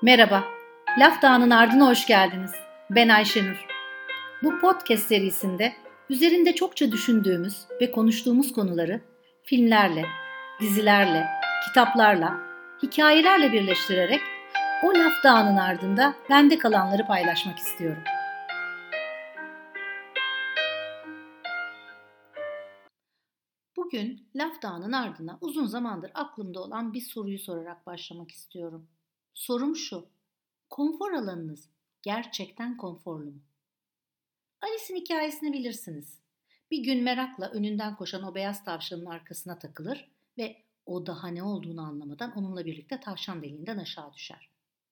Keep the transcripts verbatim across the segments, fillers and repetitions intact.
Merhaba, Laf Dağı'nın ardına hoş geldiniz. Ben Ayşenur. Bu podcast serisinde üzerinde çokça düşündüğümüz ve konuştuğumuz konuları filmlerle, dizilerle, kitaplarla, hikayelerle birleştirerek o Laf Dağı'nın ardında bende kalanları paylaşmak istiyorum. Bugün Laf Dağı'nın ardına uzun zamandır aklımda olan bir soruyu sorarak başlamak istiyorum. Sorum şu: konfor alanınız gerçekten konforlu mu? Alice'in hikayesini bilirsiniz. Bir gün merakla önünden koşan o beyaz tavşanın arkasına takılır ve o daha ne olduğunu anlamadan onunla birlikte tavşan deliğinden aşağı düşer.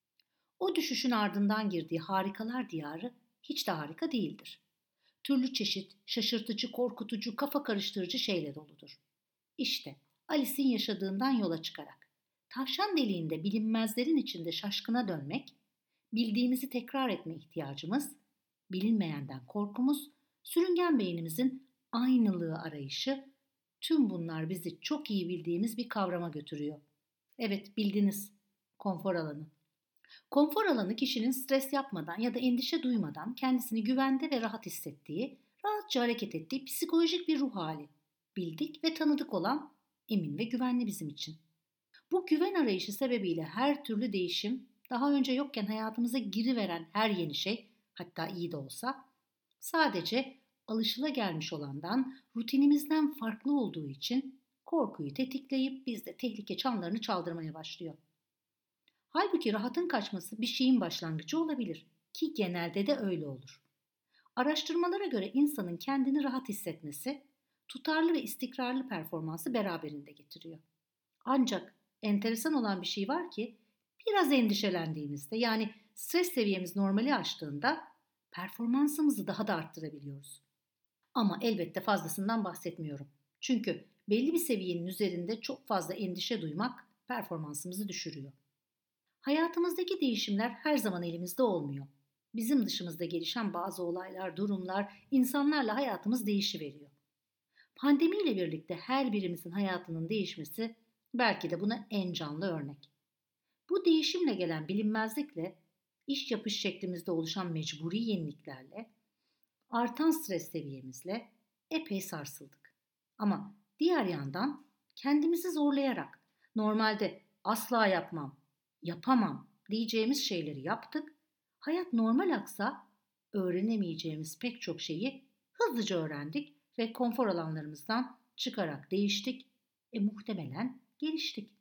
O düşüşün ardından girdiği harikalar diyarı hiç de harika değildir. Türlü çeşit, şaşırtıcı, korkutucu, kafa karıştırıcı şeyle doludur. İşte Alice'in yaşadığından yola çıkarak tavşan deliğinde bilinmezlerin içinde şaşkına dönmek, bildiğimizi tekrar etme ihtiyacımız, bilinmeyenden korkumuz, sürüngen beynimizin aynılığı arayışı, tüm bunlar bizi çok iyi bildiğimiz bir kavrama götürüyor. Evet, bildiniz, konfor alanı. Konfor alanı kişinin stres yapmadan ya da endişe duymadan kendisini güvende ve rahat hissettiği, rahatça hareket ettiği psikolojik bir ruh hali. Bildik ve tanıdık olan, emin ve güvenli bizim için. Bu güven arayışı sebebiyle her türlü değişim, daha önce yokken hayatımıza giriveren her yeni şey, hatta iyi de olsa, sadece alışılagelmiş olandan, rutinimizden farklı olduğu için korkuyu tetikleyip bizde tehlike çanlarını çaldırmaya başlıyor. Halbuki rahatın kaçması bir şeyin başlangıcı olabilir ki genelde de öyle olur. Araştırmalara göre insanın kendini rahat hissetmesi, tutarlı ve istikrarlı performansı beraberinde getiriyor. Ancak enteresan olan bir şey var ki biraz endişelendiğimizde, yani stres seviyemiz normali aştığında performansımızı daha da arttırabiliyoruz. Ama elbette fazlasından bahsetmiyorum. Çünkü belli bir seviyenin üzerinde çok fazla endişe duymak performansımızı düşürüyor. Hayatımızdaki değişimler her zaman elimizde olmuyor. Bizim dışımızda gelişen bazı olaylar, durumlar, insanlarla hayatımız değişiveriyor. Pandemiyle birlikte her birimizin hayatının değişmesi belki de buna en canlı örnek. Bu değişimle gelen bilinmezlikle, iş yapış şeklimizde oluşan mecburi yeniliklerle, artan stres seviyemizle epey sarsıldık. Ama diğer yandan kendimizi zorlayarak, normalde asla yapmam, yapamam diyeceğimiz şeyleri yaptık. Hayat normal aksa öğrenemeyeceğimiz pek çok şeyi hızlıca öğrendik ve konfor alanlarımızdan çıkarak değiştik. E muhtemelen geliştik.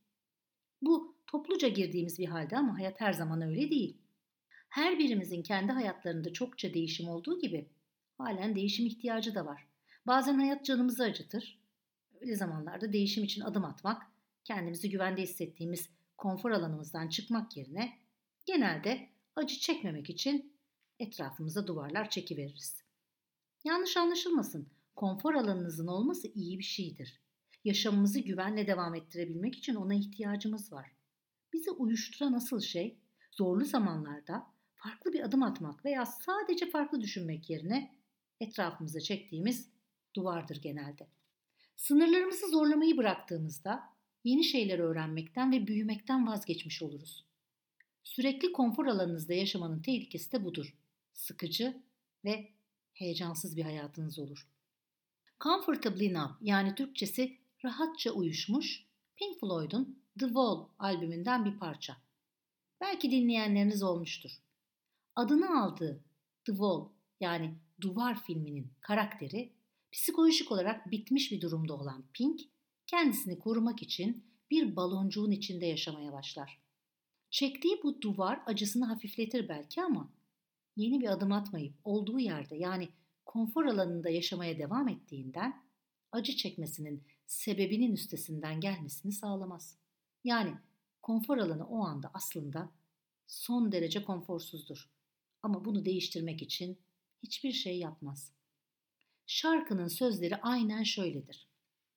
Bu topluca girdiğimiz bir halde ama hayat her zaman öyle değil. Her birimizin kendi hayatlarında çokça değişim olduğu gibi halen değişim ihtiyacı da var. Bazen hayat canımızı acıtır. Öyle zamanlarda değişim için adım atmak, kendimizi güvende hissettiğimiz konfor alanımızdan çıkmak yerine genelde acı çekmemek için etrafımıza duvarlar çekiveririz. Yanlış anlaşılmasın, konfor alanınızın olması iyi bir şeydir. Yaşamımızı güvenle devam ettirebilmek için ona ihtiyacımız var. Bizi uyuşturan asıl şey, zorlu zamanlarda farklı bir adım atmak veya sadece farklı düşünmek yerine etrafımıza çektiğimiz duvardır genelde. Sınırlarımızı zorlamayı bıraktığımızda yeni şeyler öğrenmekten ve büyümekten vazgeçmiş oluruz. Sürekli konfor alanınızda yaşamanın tehlikesi de budur. Sıkıcı ve heyecansız bir hayatınız olur. Comfortably Numb, yani Türkçesi rahatça uyuşmuş, Pink Floyd'un The Wall albümünden bir parça. Belki dinleyenleriniz olmuştur. Adını aldığı The Wall, yani Duvar filminin karakteri, psikolojik olarak bitmiş bir durumda olan Pink, kendisini korumak için bir baloncuğun içinde yaşamaya başlar. Çektiği bu duvar acısını hafifletir belki ama yeni bir adım atmayıp olduğu yerde, yani konfor alanında yaşamaya devam ettiğinden acı çekmesinin sebebinin üstesinden gelmesini sağlamaz. Yani konfor alanı o anda aslında son derece konforsuzdur. Ama bunu değiştirmek için hiçbir şey yapmaz. Şarkının sözleri aynen şöyledir.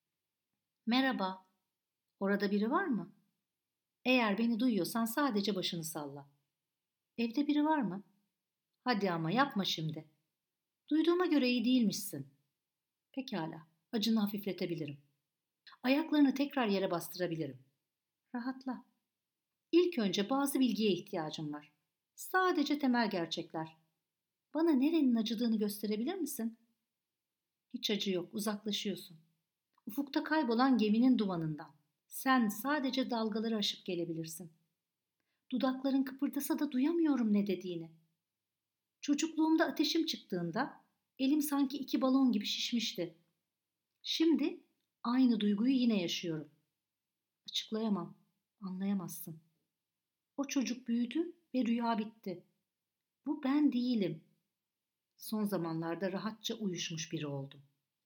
Merhaba, orada biri var mı? Eğer beni duyuyorsan sadece başını salla. Evde biri var mı? Hadi ama yapma şimdi. Duyduğuma göre iyi değilmişsin. Pekala, acını hafifletebilirim. Ayaklarını tekrar yere bastırabilirim. Rahatla. İlk önce bazı bilgiye ihtiyacım var. Sadece temel gerçekler. Bana nerenin acıdığını gösterebilir misin? Hiç acı yok, uzaklaşıyorsun. Ufukta kaybolan geminin dumanından. Sen sadece dalgaları aşıp gelebilirsin. Dudakların kıpırdasa da duyamıyorum ne dediğini. Çocukluğumda ateşim çıktığında elim sanki iki balon gibi şişmişti. Şimdi aynı duyguyu yine yaşıyorum. Açıklayamam, anlayamazsın. O çocuk büyüdü ve rüya bitti. Bu ben değilim. Son zamanlarda rahatça uyuşmuş biri oldum.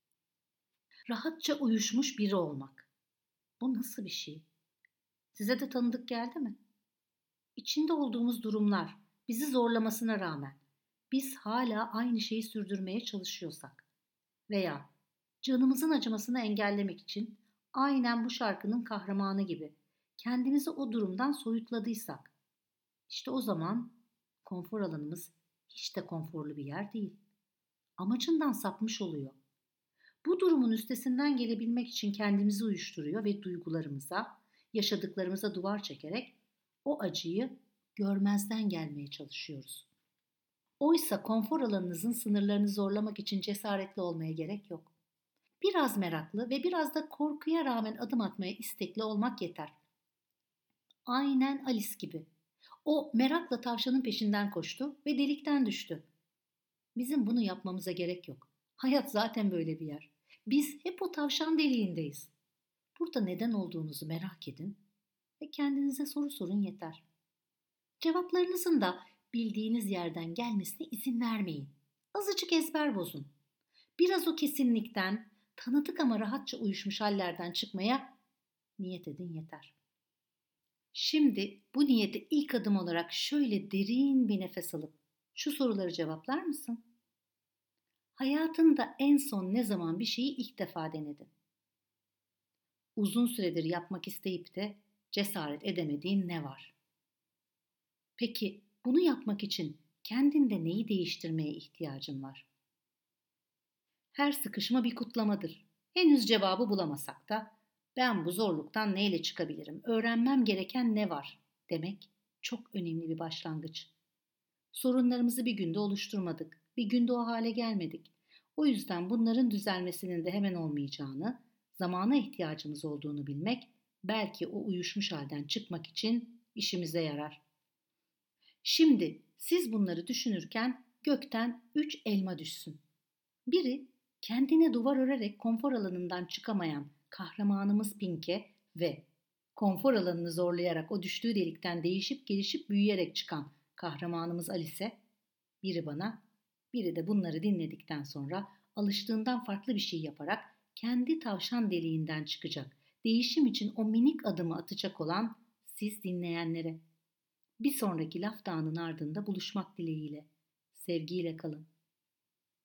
Rahatça uyuşmuş biri olmak. Bu nasıl bir şey? Size de tanıdık geldi mi? İçinde olduğumuz durumlar bizi zorlamasına rağmen biz hala aynı şeyi sürdürmeye çalışıyorsak veya canımızın acımasını engellemek için aynen bu şarkının kahramanı gibi kendimizi o durumdan soyutladıysak işte o zaman konfor alanımız hiç de konforlu bir yer değil. Amacından sapmış oluyor. Bu durumun üstesinden gelebilmek için kendimizi uyuşturuyor ve duygularımıza, yaşadıklarımıza duvar çekerek o acıyı görmezden gelmeye çalışıyoruz. Oysa konfor alanınızın sınırlarını zorlamak için cesaretli olmaya gerek yok. Biraz meraklı ve biraz da korkuya rağmen adım atmaya istekli olmak yeter. Aynen Alice gibi. O merakla tavşanın peşinden koştu ve delikten düştü. Bizim bunu yapmamıza gerek yok. Hayat zaten böyle bir yer. Biz hep o tavşan deliğindeyiz. Burada neden olduğunuzu merak edin ve kendinize soru sorun yeter. Cevaplarınızın da bildiğiniz yerden gelmesine izin vermeyin. Azıcık ezber bozun. Biraz o kesinlikten, tanıdık ama rahatça uyuşmuş hallerden çıkmaya niyet edin yeter. Şimdi bu niyete ilk adım olarak şöyle derin bir nefes alıp şu soruları cevaplar mısın? Hayatında en son ne zaman bir şeyi ilk defa denedin? Uzun süredir yapmak isteyip de cesaret edemediğin ne var? Peki bunu yapmak için kendinde neyi değiştirmeye ihtiyacın var? Her sıkışma bir kutlamadır. Henüz cevabı bulamasak da ben bu zorluktan neyle çıkabilirim, öğrenmem gereken ne var demek çok önemli bir başlangıç. Sorunlarımızı bir günde oluşturmadık, bir günde o hale gelmedik. O yüzden bunların düzelmesinin de hemen olmayacağını, zamana ihtiyacımız olduğunu bilmek belki o uyuşmuş halden çıkmak için işimize yarar. Şimdi siz bunları düşünürken gökten üç elma düşsün. Biri kendine duvar örerek konfor alanından çıkamayan kahramanımız Pink'e ve konfor alanını zorlayarak o düştüğü delikten değişip gelişip büyüyerek çıkan kahramanımız Alice, biri bana, biri de bunları dinledikten sonra alıştığından farklı bir şey yaparak kendi tavşan deliğinden çıkacak, değişim için o minik adımı atacak olan siz dinleyenlere. Bir sonraki laf dağının ardında buluşmak dileğiyle. Sevgiyle kalın.